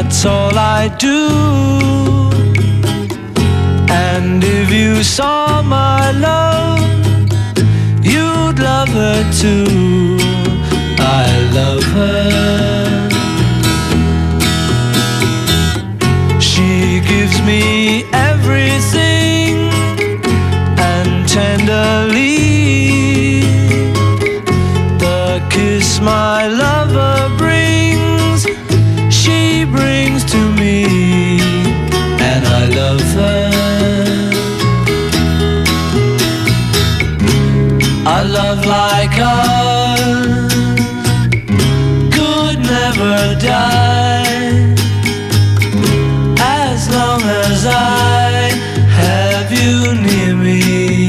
that's all I do. And if you saw my love, you'd love her too. I love her. She gives me everything, and tenderly the kiss my lover brings, she brings to me, and I love her. A love like ours could never die, as long as I have you near me.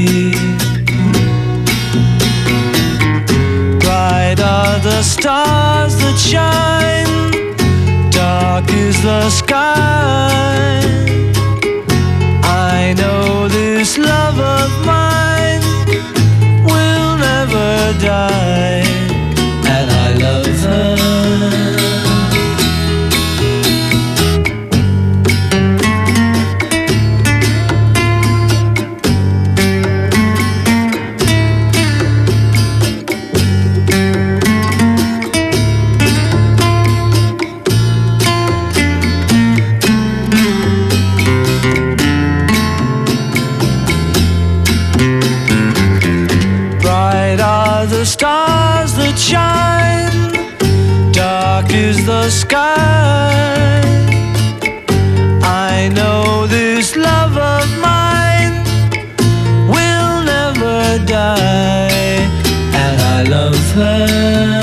Bright are the stars that shine, dark is the sky. I know this love of mine will never die, and I love her. The stars that shine, dark is the sky. I know this love of mine will never die, and I love her.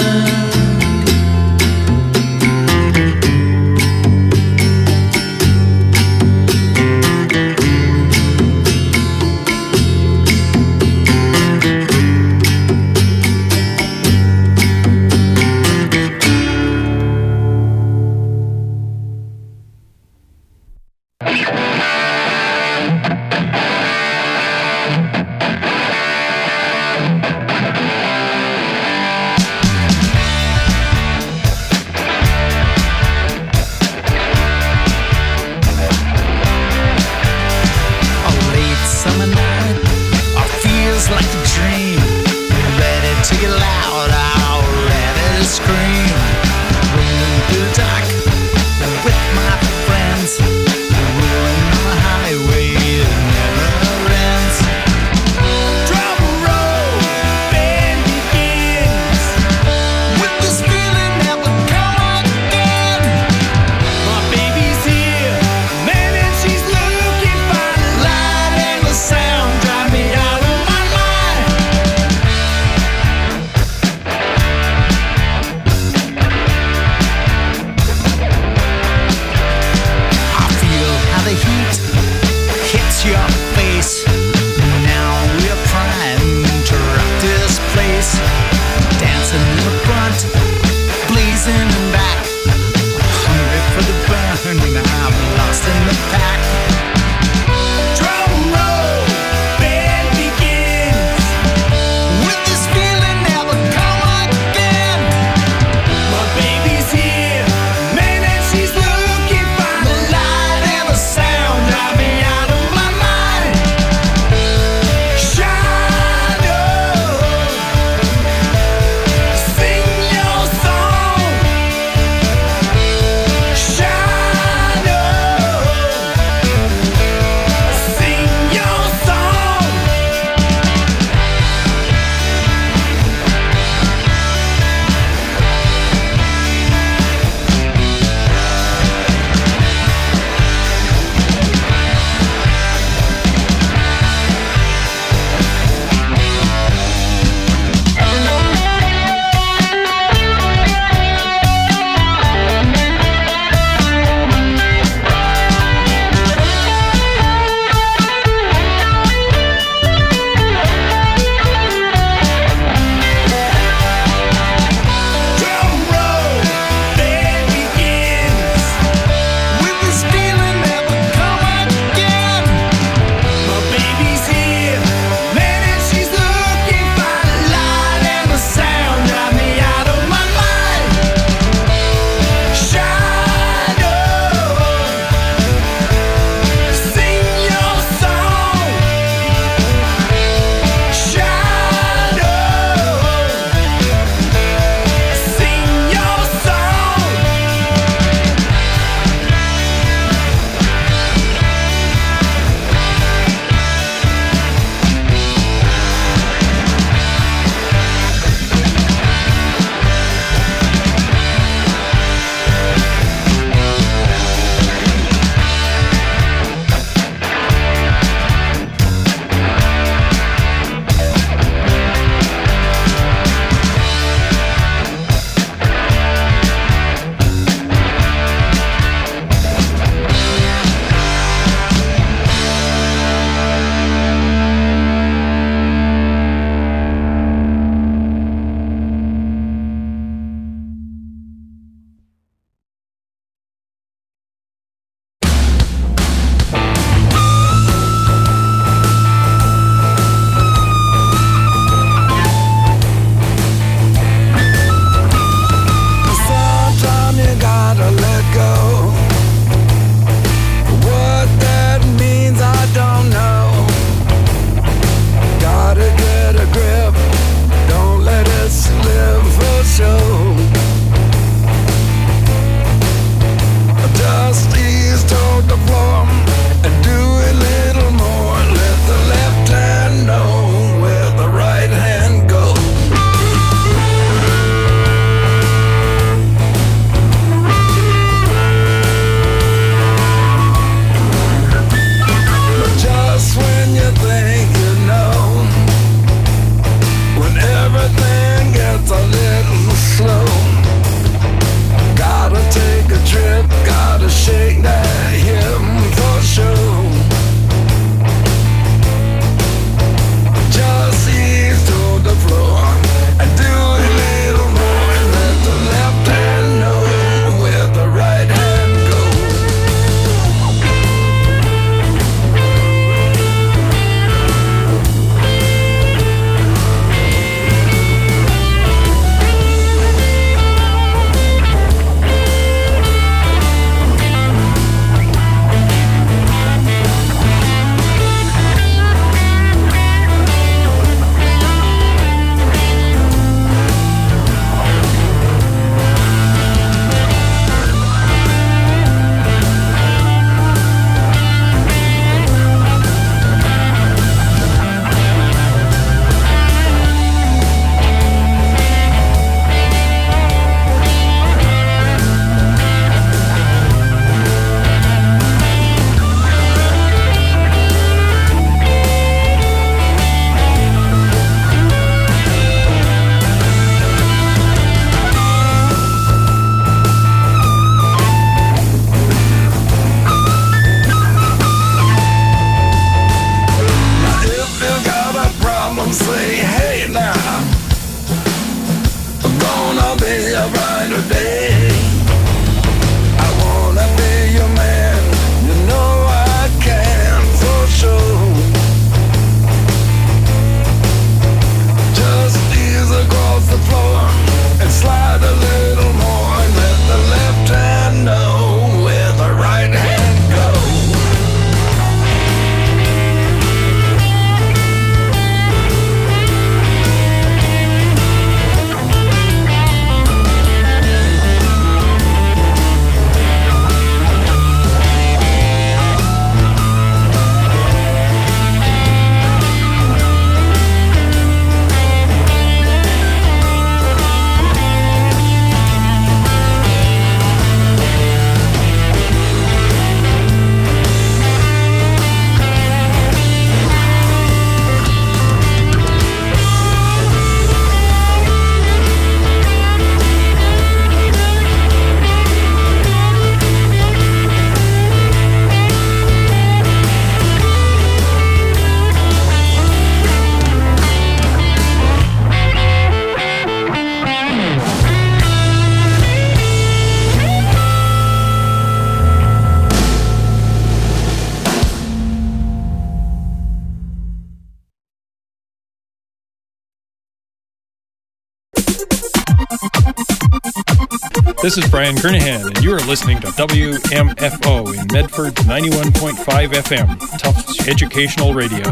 This is Brian Kernahan, and you are listening to WMFO in Medford 91.5 FM, Tufts Educational Radio.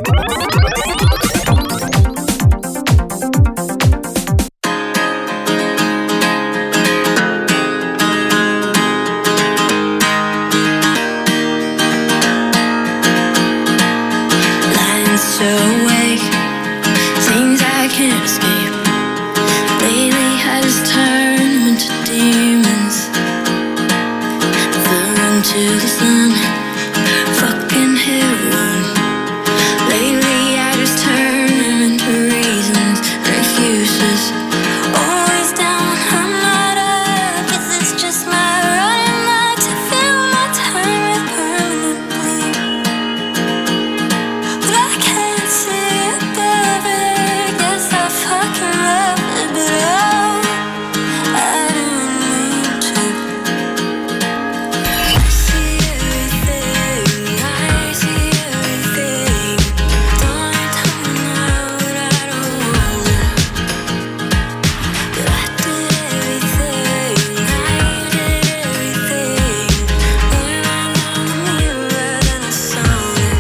Lying so awake, things I can't escape. Lately I just turn them into demons. Fell into the sun, fucking heroin. Lately I just turn them into reasons and excuses. Always down, I'm not up. Guess it's just my running mind to fill my time with permanently. But I can't see above it. Guess I fucking love it, but I didn't mean to. I see everything, I see everything. Don't tell me now that I don't want it. But I did everything, I did everything. When I look in the mirror, then I saw it.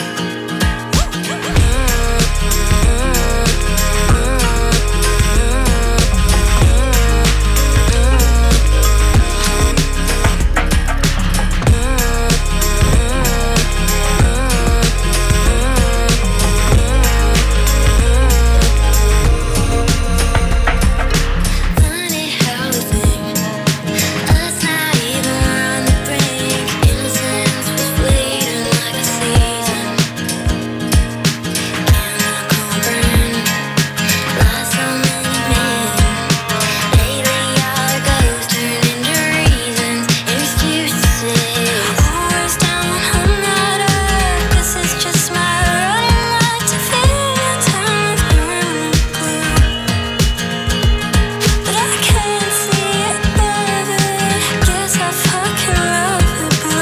Funny how we think. Us not even on the brink. Innocence was fleeting like a season. Cannot comprehend. Lost so many men. Lately all it goes turn into reasons and excuses. Always down, I'm not up. This is just my running mind to fill my time permanently. But I can't see above it. Guess I fucking love it, but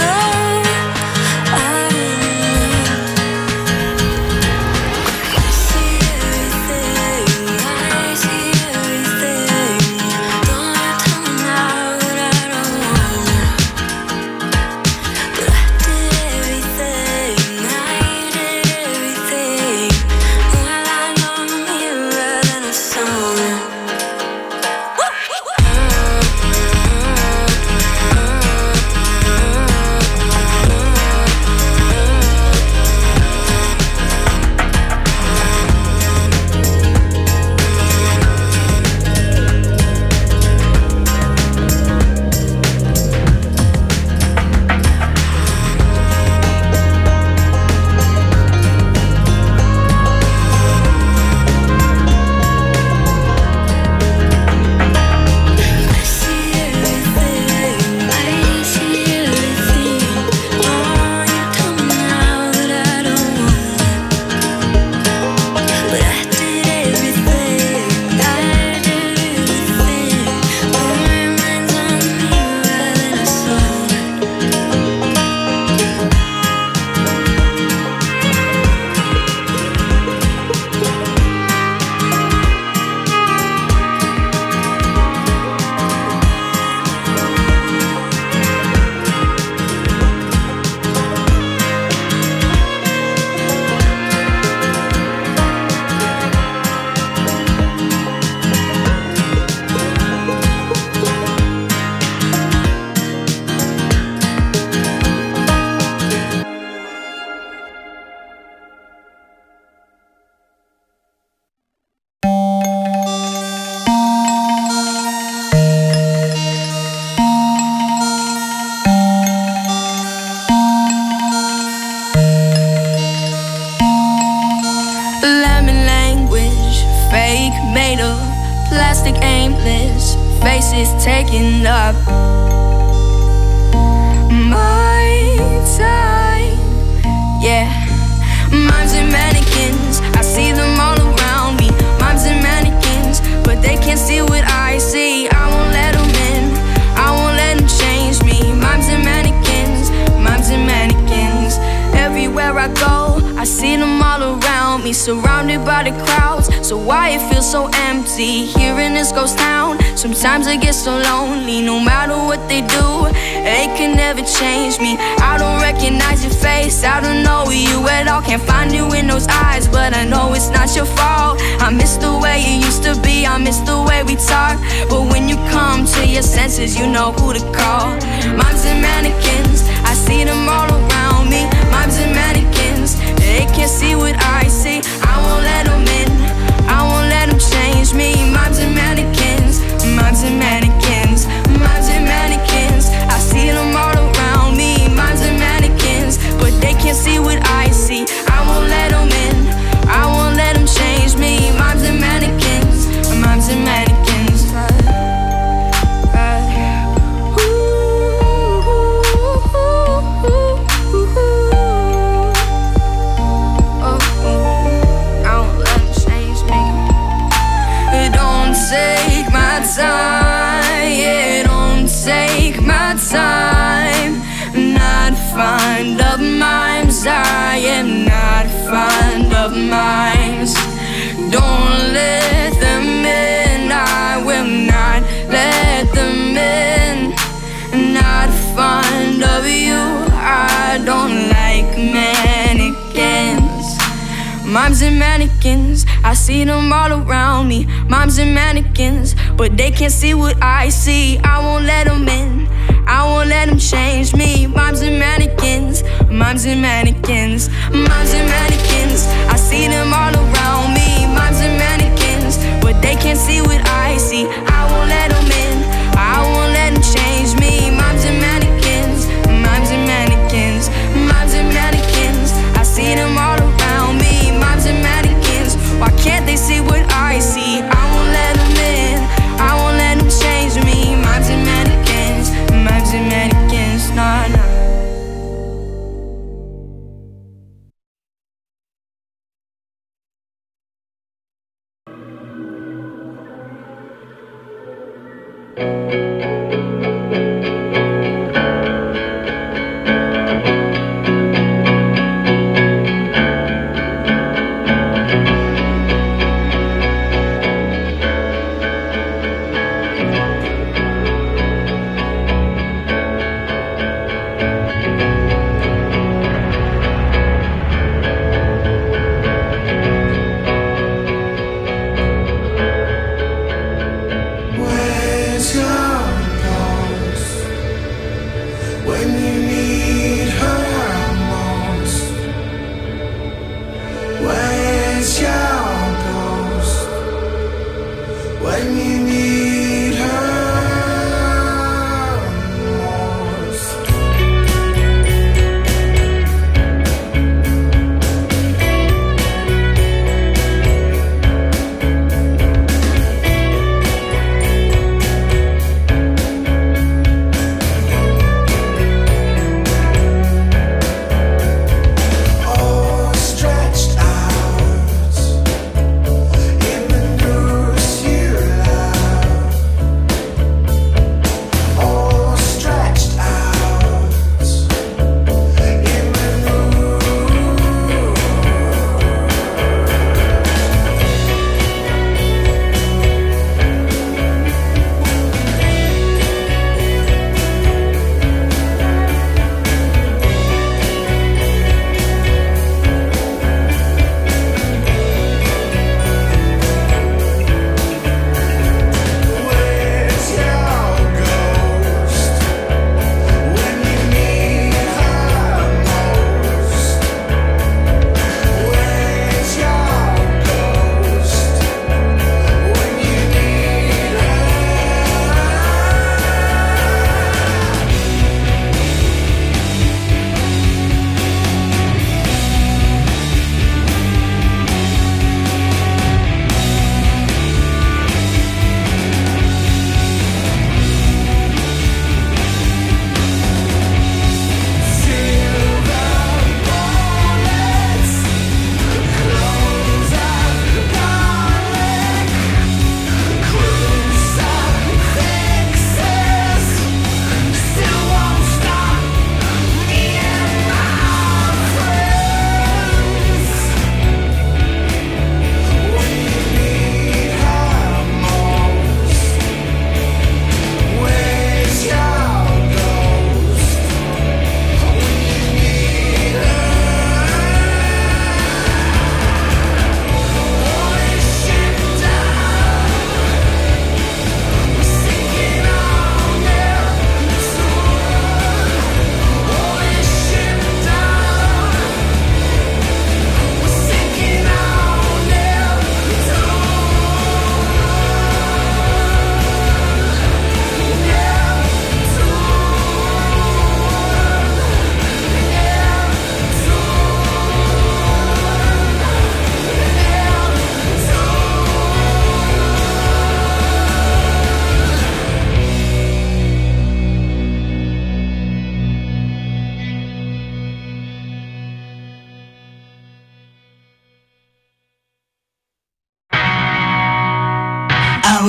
I didn't mean to. I see everything, I see everything. Don't tell me now that I don't want it. But I did everything, I did everything. When I lied on the mirror, then I saw it. I see everything, I see everything. Oh, you tell me now that I don't want it. But I did everything, I did everything. When my mind's on the mirror, then I saw it. Lemon language, fake, made of plastic, aimless faces taking up my time. Yeah, mimes and mannequins, I see them all around me. Mimes and mannequins, but they can't see what I see. I won't let them in, I won't let them change me. Mimes and mannequins, mimes and mannequins. Everywhere I go, I see them all around me, surrounded by the crowds, So why it feels so empty here in this ghost town? Sometimes I get so lonely, no matter what they do, they can never change me. I don't recognize your face, I don't know you at all. Can't find you in those eyes, but I know it's not your fault. I miss the way it used to be, I miss the way we talk. But when you come to your senses, you know who to call. Moms and mannequins, I see them all around me. Moms and mannequins, they can't see what I see. I won't let them in, I won't let them change me. Moms and mannequins, moms and mannequins, moms and mannequins, I see them all around me. Moms and mannequins, but they can't see what I see. I won't let them in, I won't let them change me. Moms and mannequins, moms and mannequins. Take my time, yeah, don't take my time. Not fond of mimes, I am not fond of mimes. Don't let them in, I will not let them in. Not fond of you, I don't like mannequins. Moms and mannequins, I see them all around me. Moms and mannequins, but they can't see what I see. I won't let them in, I won't let them change me. Moms and mannequins, moms and mannequins, moms and mannequins, I see them all around me. Moms and mannequins, but they can't see what I see. I won't let them in, I won't let them change me. Moms and mannequins, moms and mannequins, moms and mannequins, I see them all around me. Moms and mannequins, why can't they see what I see? I won't let them in, I won't let them change me. Moms and mannequins, moms and mannequins, nah, nah.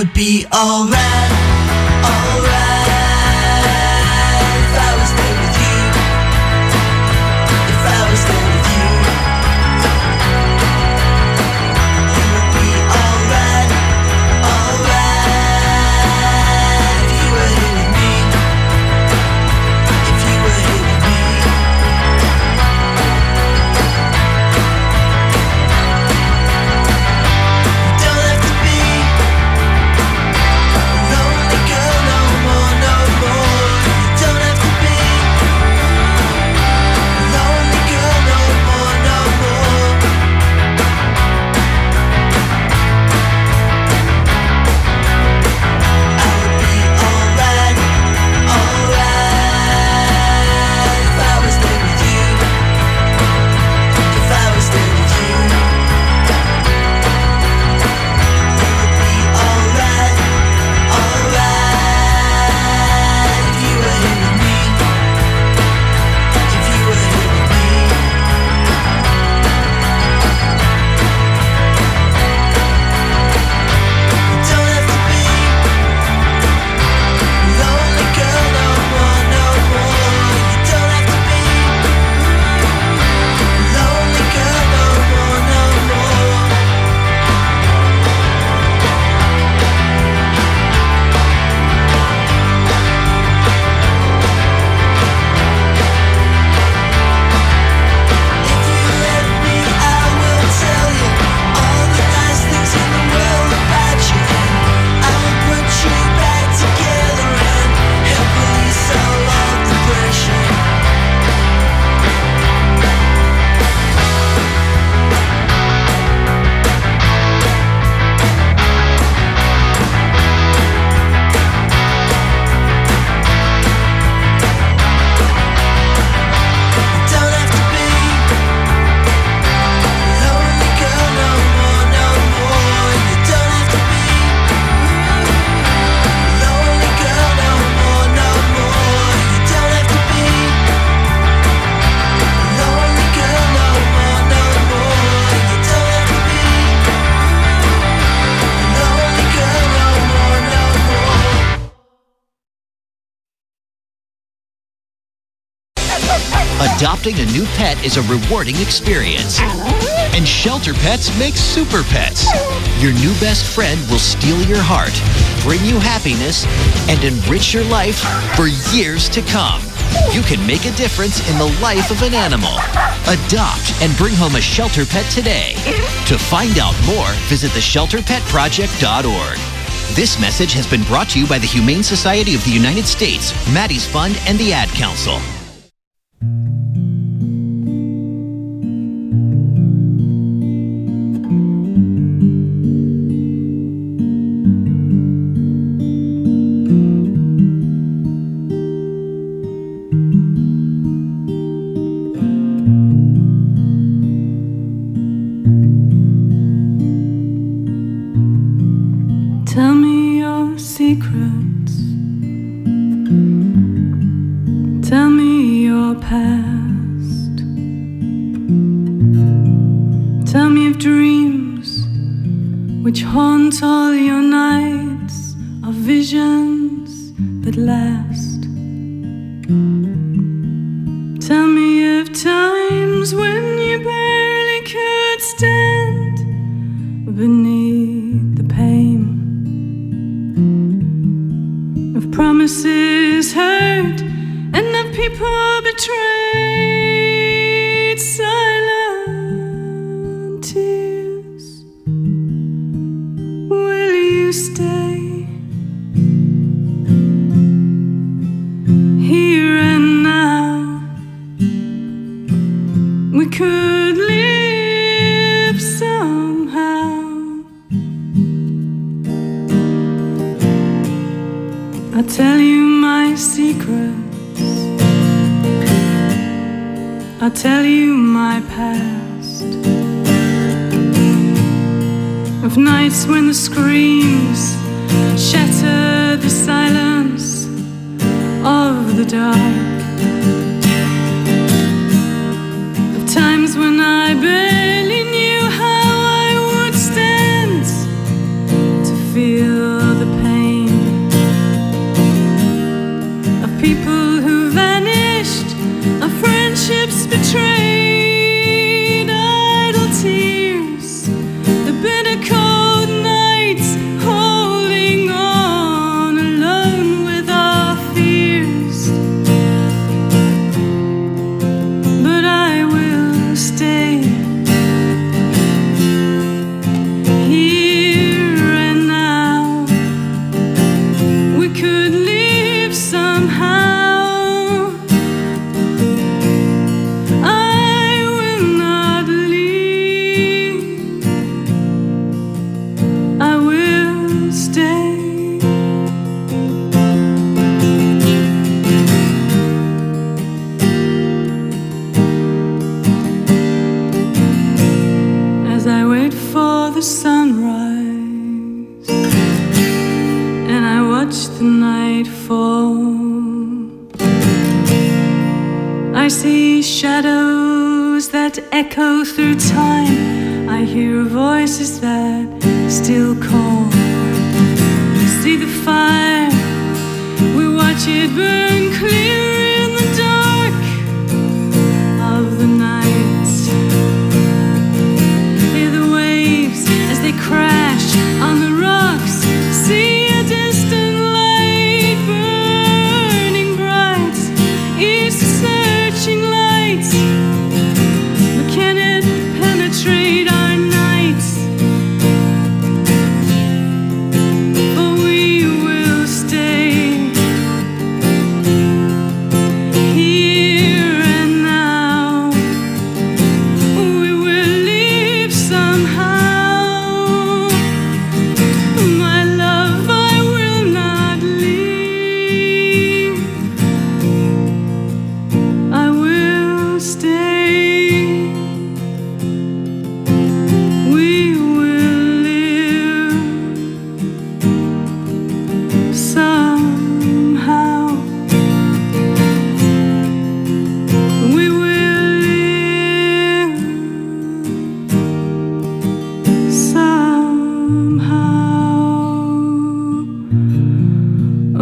would be alright, alright if I was there with you, if I was there with you. You would be alright, alright if you were here with me, if you were here with me. You don't have to be a lonely girl no more, no more. You don't have to be a lonely girl no more, no more. I would be alright, alright if I was there with you, if I was there with you. You would be alright, alright if you were here with me, if you were here with me. You don't have to be a lonely girl no more, no more. You don't have to be a lonely girl no more, no more. If you let me, I will tell you all the nice things in the world about you. I will put you back together and help release all of the pressure. You don't have to be a lonely girl no more, no more. You don't have to be a lonely girl no more, no more. You don't have to be a lonely girl no more, no more. You don't have to be a lonely girl no more, no more. Adopting a new pet is a rewarding experience. And Shelter Pets makes super pets. Your new best friend will steal your heart, bring you happiness, and enrich your life for years to come. You can make a difference in the life of an animal. Adopt and bring home a Shelter Pet today. To find out more, visit theshelterpetproject.org. This message has been brought to you by the Humane Society of the United States, Maddie's Fund, and the Ad Council. Tell me your secrets. Tell me your past. Tell me of dreams which haunt all your nights, of visions that last. Tell me of times when you barely could stand beneath the pain of promises heard and of people betrayed. Silent tears. Will you stay here and now? We could live somehow. I'll tell you my secrets. I'll tell you my past. Of nights when the screams shatter the silence of the dark. Of times when I barely knew how I would stand to feel I see shadows that echo through time. I hear voices that still call. See the fire, we watch it burn clear in the dark of the night. Hear the waves as they crash on the rocks. See a distant light burning bright. East searching lights, but can it penetrate our nights? For we will stay here and now. We will live somehow. My love, I will not leave. I will stay. We will live somehow. We will live somehow.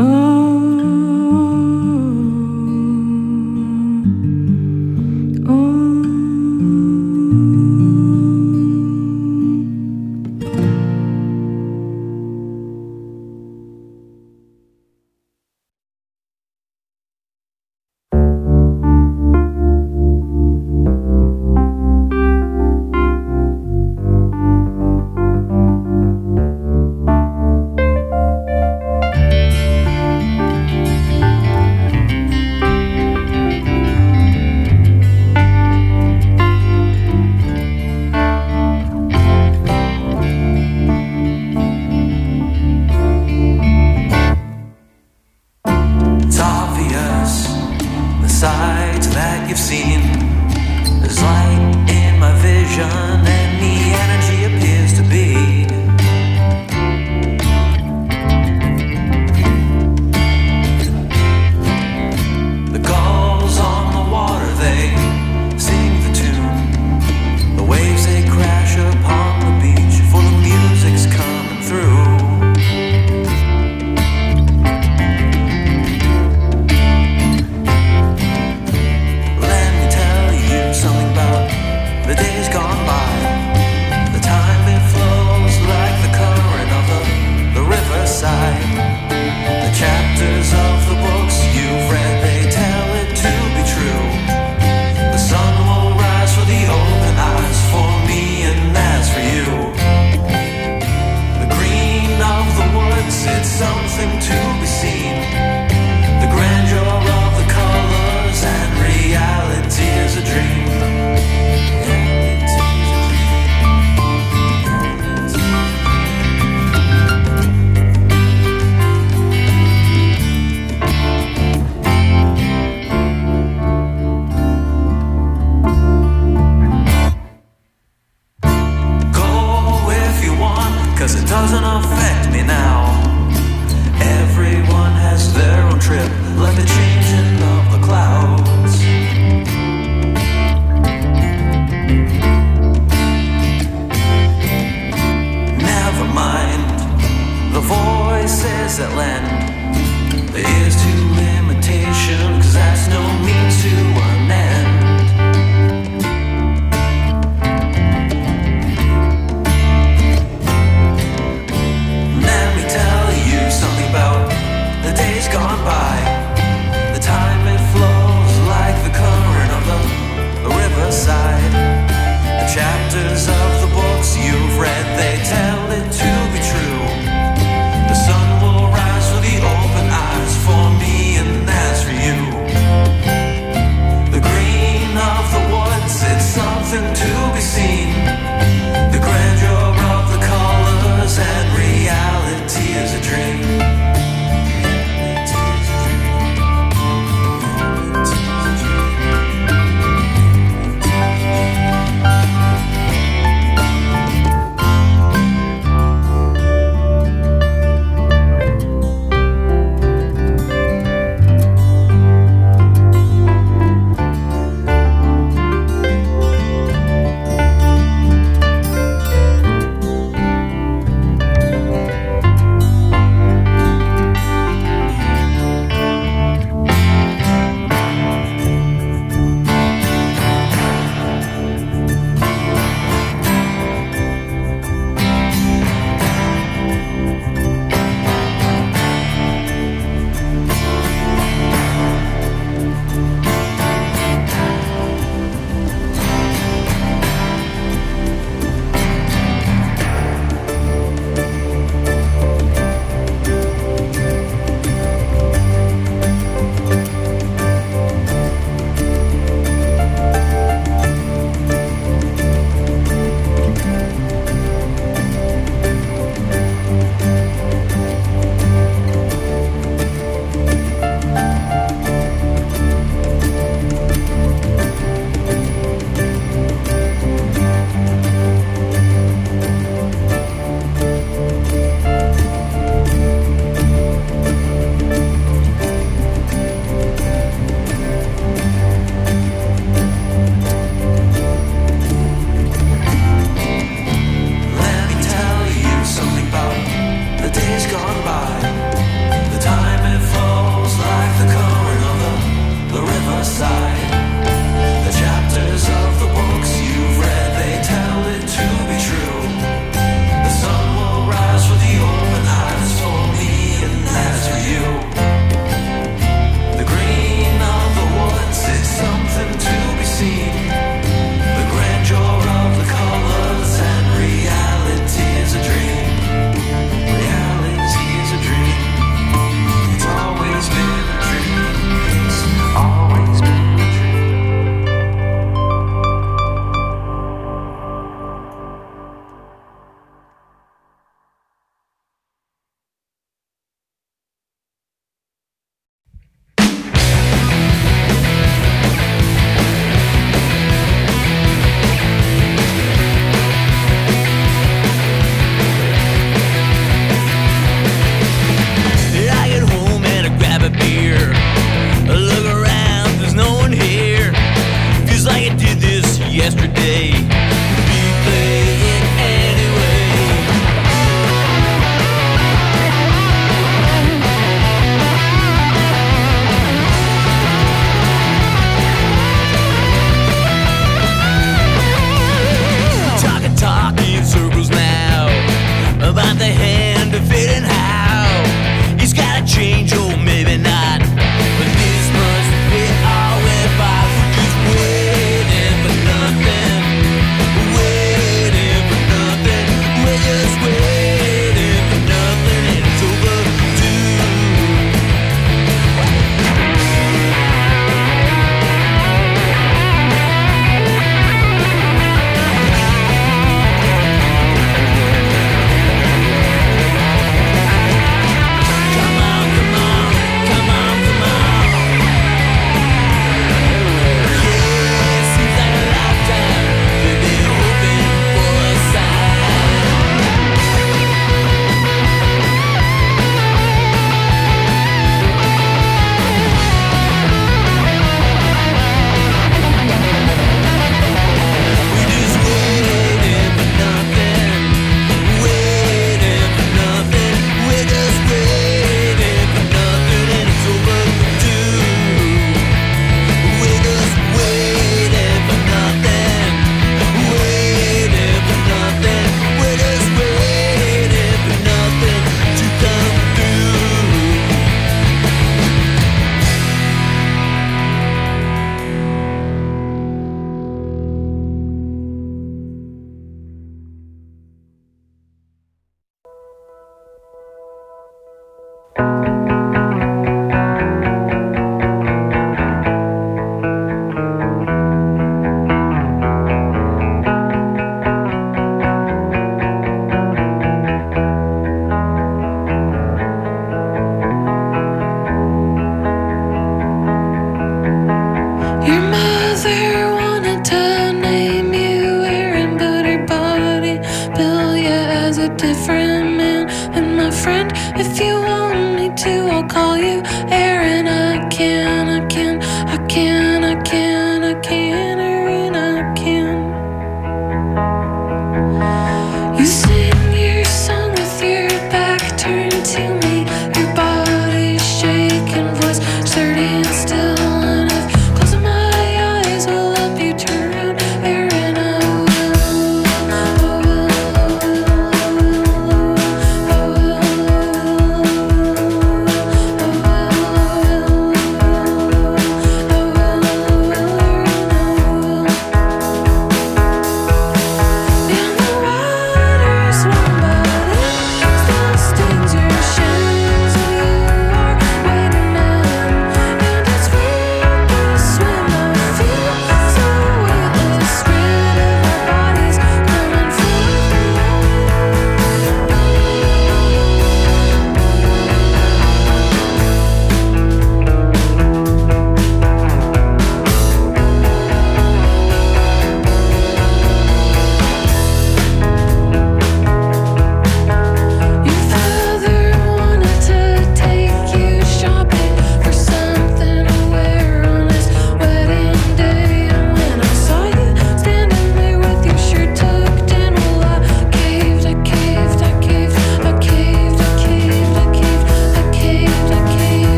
It's obvious the sights that you've seen. There's light in my vision and the energy appears to be. The gulls on the water, they sing the tune. The waves, they crash upon the beach, for the music's coming through. Let me tell you something about the days gone by.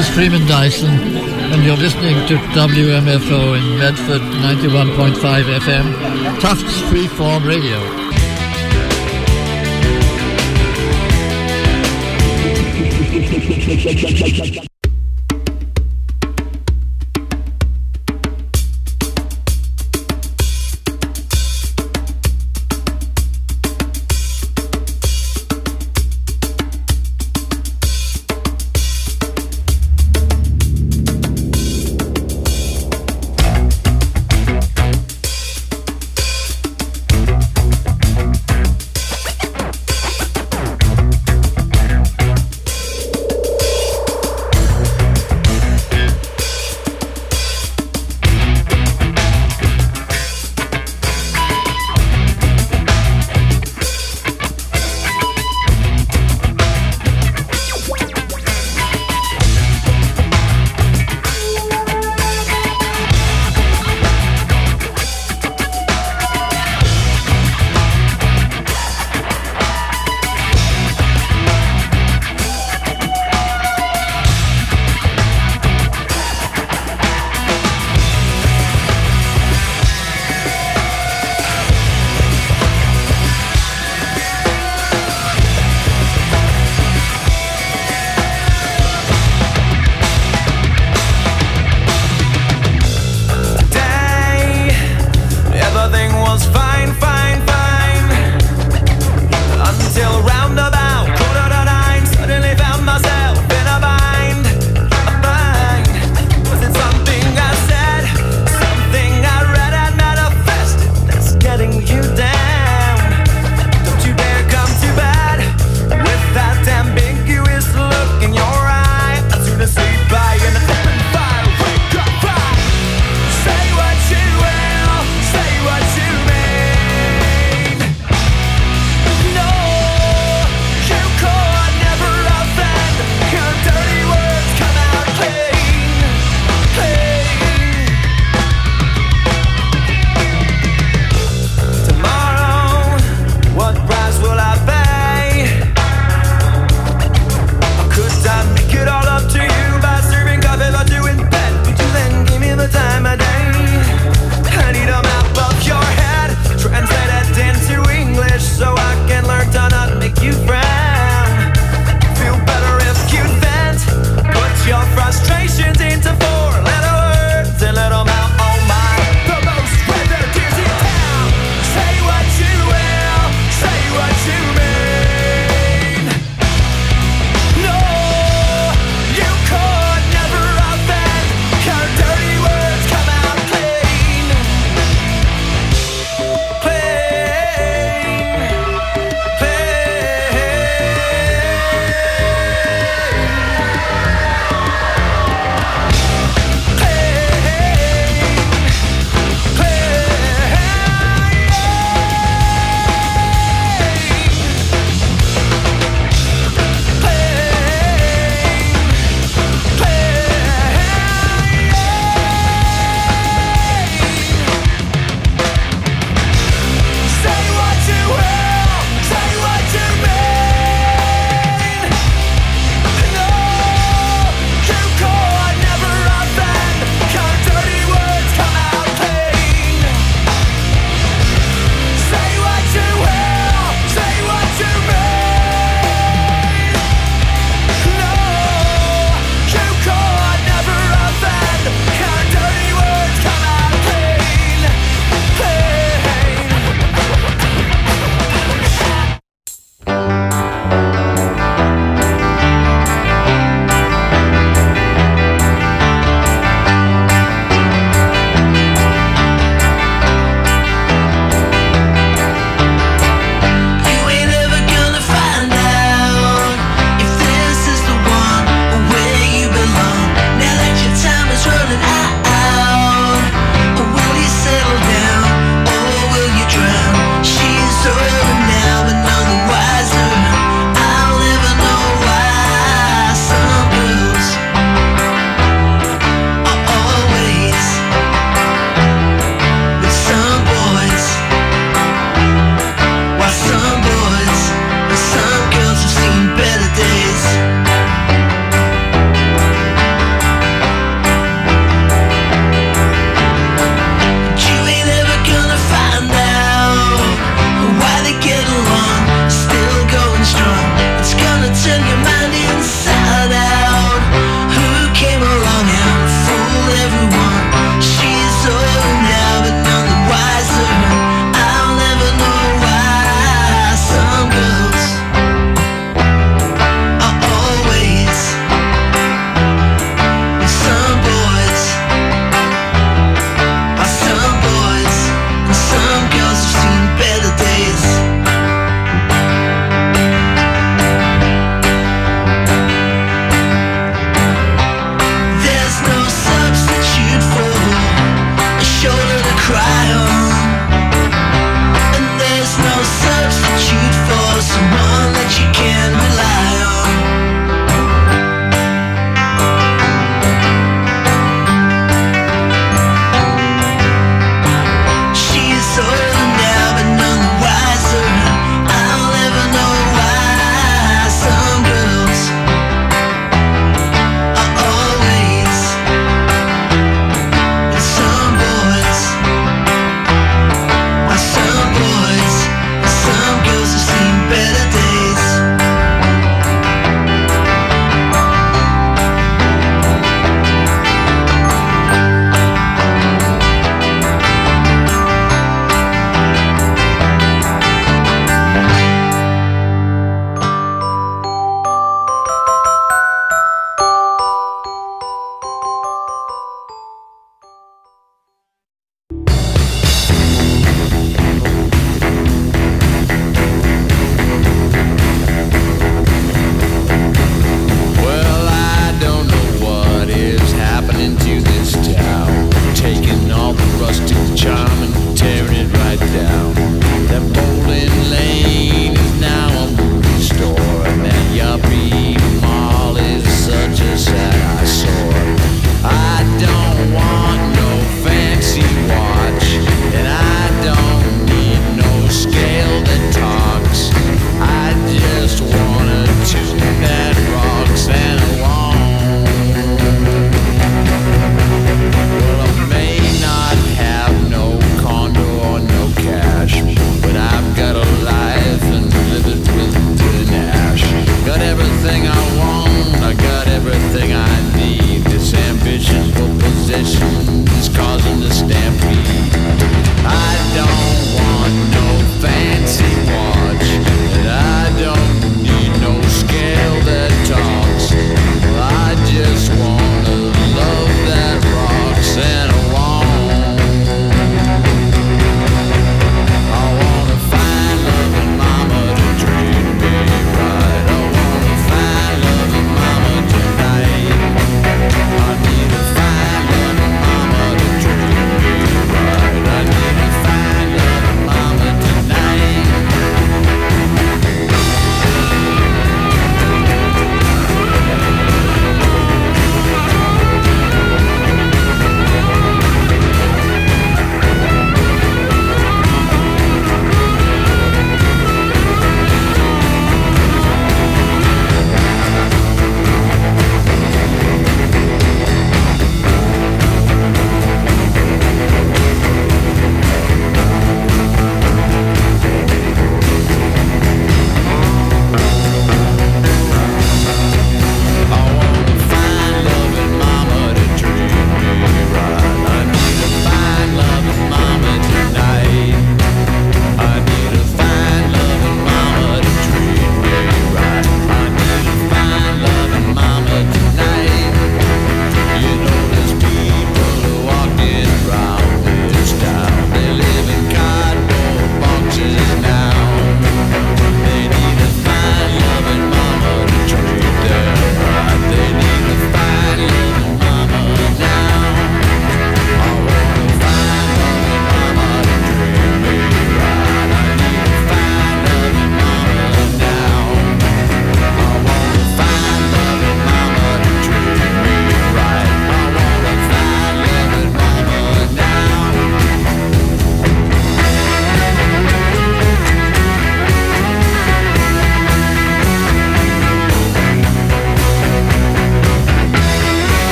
is Freeman Dyson, and you're listening to WMFO in Medford 91.5 FM, Tufts Freeform Radio.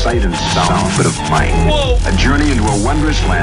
sight and sound, but of mind. A journey into a wondrous land